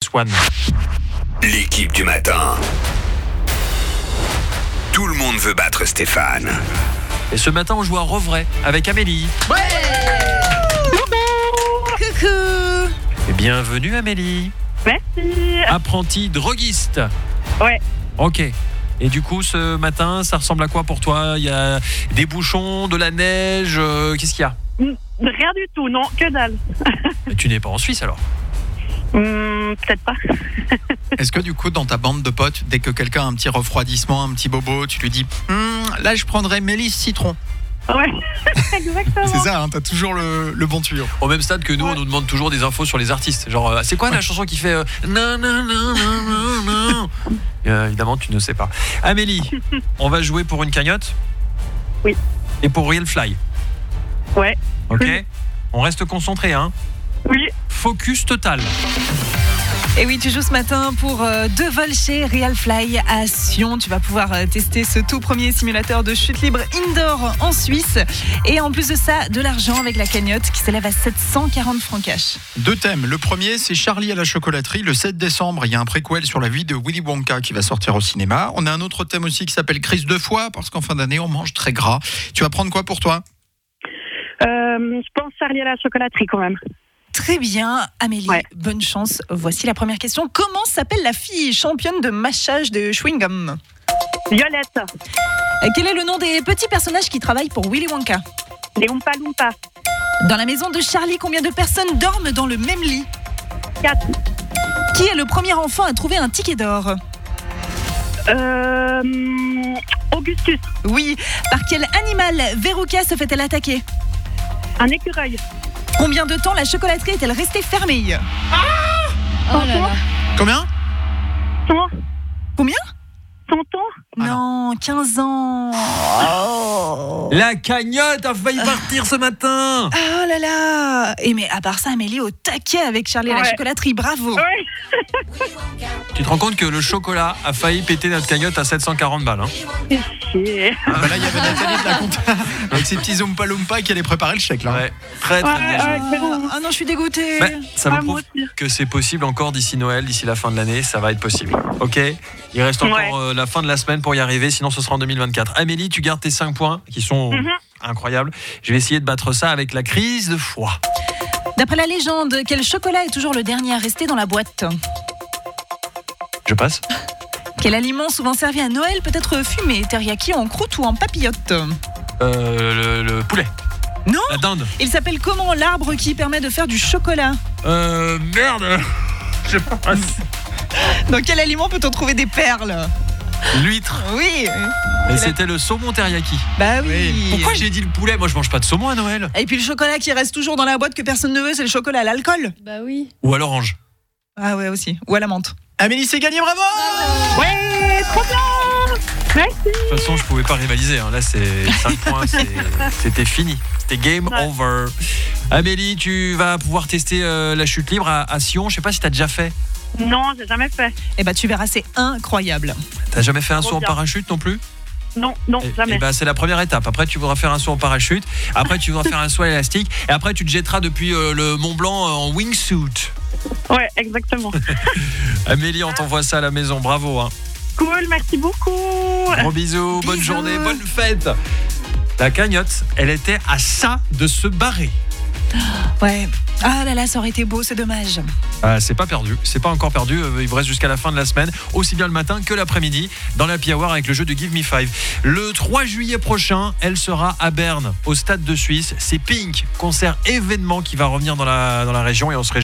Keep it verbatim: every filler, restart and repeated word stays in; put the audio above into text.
One. L'équipe du matin. Tout le monde veut battre Stéphane. Et ce matin, on joue à Rouvray avec Amélie. Ouais. Coucou. Et bienvenue Amélie. Merci. Apprentie droguiste. Ouais. Ok. Et du coup, ce matin, ça ressemble à quoi pour toi ? Il y a des bouchons, de la neige, euh, qu'est-ce qu'il y a ? Rien du tout, non, que dalle. Mais tu n'es pas en Suisse alors ? Hum, peut-être pas. Est-ce que du coup, dans ta bande de potes, dès que quelqu'un a un petit refroidissement, un petit bobo, tu lui dis hm, là, je prendrais Mélisse citron. Ouais, exactement. C'est ça, hein, t'as toujours le, le bon tuyau. Au même stade que nous, Ouais. on nous demande toujours des infos sur les artistes. Genre, euh, c'est quoi la chanson qui fait euh, non, non, non, non, non, non. Euh, Évidemment, tu ne sais pas. Amélie, on va jouer pour une cagnotte ? Oui. Et pour Real Fly. Ouais, Ok ? Oui. On reste concentré, hein ? oui. Focus total. Et oui, tu joues ce matin pour euh, deux vols chez Real Fly à Sion. Tu vas pouvoir euh, tester ce tout premier simulateur de chute libre indoor en Suisse. Et en plus de ça, de l'argent avec la cagnotte qui s'élève à sept cent quarante francs cash. Deux thèmes. Le premier, c'est Charlie à la chocolaterie. Le sept décembre, il y a un préquel sur la vie de Willy Wonka qui va sortir au cinéma. On a un autre thème aussi qui s'appelle crise de foie, parce qu'en fin d'année, on mange très gras. Tu vas prendre quoi pour toi ? Euh, je pense Charlie à la chocolaterie quand même. Très bien, Amélie, Ouais. bonne chance. Voici la première question. Comment s'appelle la fille championne de mâchage de chewing-gum ? Violette, Euh, Quel est le nom des petits personnages qui travaillent pour Willy Wonka ? les Oompa Loompa, Dans la maison de Charlie, combien de personnes dorment dans le même lit ? quatre. Qui est le premier enfant à trouver un ticket d'or ? Euh, Augustus, Oui. Par quel animal Veruca se fait-elle attaquer ? un écureuil. Combien de temps la chocolaterie est-elle restée fermée ? Oh là là. Combien ? cent, Combien ? cent ans. Ah Non, quinze ans. Oh. La cagnotte a failli partir ce matin. Oh là là. Et mais à part ça, Amélie au taquet avec Charlie à la Ouais. chocolaterie, bravo. Ouais. Tu te rends compte que le chocolat a failli péter notre cagnotte à sept cent quarante balles. Hein. C'est chier. Ah bah là, il y avait Nathalie de la compta avec ses petits Oompa Loompa qui allait préparer le chèque là. Ouais, très très Ouais, bien joué. ouais, c'est bon. Ah non, je suis dégoûtée. Bah, ça Ouais, vous moi prouve aussi. que c'est possible encore d'ici Noël, d'ici la fin de l'année, ça va être possible. Ok ? Il reste encore Ouais. euh, la fin de la semaine pour y arriver, sinon ce sera en deux mille vingt-quatre. Amélie, tu gardes tes cinq points qui sont Mhm. incroyables. Je vais essayer de battre ça avec la crise de foie. D'après la légende, quel chocolat est toujours le dernier à rester dans la boîte ? Je passe ? Quel aliment souvent servi à Noël peut être fumé, teriyaki en croûte ou en papillote ? Euh, le, le poulet. Non. La dinde. Il s'appelle comment l'arbre qui permet de faire du chocolat ? Euh, merde. Je passe. Dans quel aliment peut-on trouver des perles ? L'huître. Oui. Et c'était le saumon teriyaki. Bah oui. Pourquoi j'ai dit le poulet ? Moi, je mange pas de saumon à Noël. Et puis le chocolat qui reste toujours dans la boîte que personne ne veut, c'est le chocolat à l'alcool. Bah oui. Ou à l'orange. Ah ouais aussi. Ou à la menthe. Amélie, c'est gagné, bravo! Ouais, trop bien. Merci. De toute façon, je pouvais pas rivaliser. Hein. Là, c'est cinq points. c'est- C'était fini. C'était game Ouais. over. Amélie, tu vas pouvoir tester euh, la chute libre à, à Sion. Je sais pas si tu as déjà fait. Non, j'ai jamais fait. Eh bah tu verras, c'est incroyable. T'as jamais fait un Trop saut en bien. parachute non plus ? Non, non, Et, jamais. et ben, c'est la première étape. Après, tu voudras faire un saut en parachute. Après, tu voudras faire un saut à élastique. Et après, tu te jetteras depuis euh, le Mont Blanc euh, en wingsuit. Ouais, exactement. Amélie, on t'envoie ça à la maison. Bravo. Hein. Cool, merci beaucoup. Gros bisous, bonne Bisous. journée, bonne fête. La cagnotte, elle était à ça de se barrer. Ouais. Ah là là, ça aurait été beau, c'est dommage. Euh, c'est pas perdu, c'est pas encore perdu. Euh, il vous reste jusqu'à la fin de la semaine, aussi bien le matin que l'après-midi, dans la Happy Hour avec le jeu de Give Me Five. Le trois juillet prochain, elle sera à Berne, au Stade de Suisse. C'est Pink, concert événement qui va revenir dans la, dans la région et on se réjouit.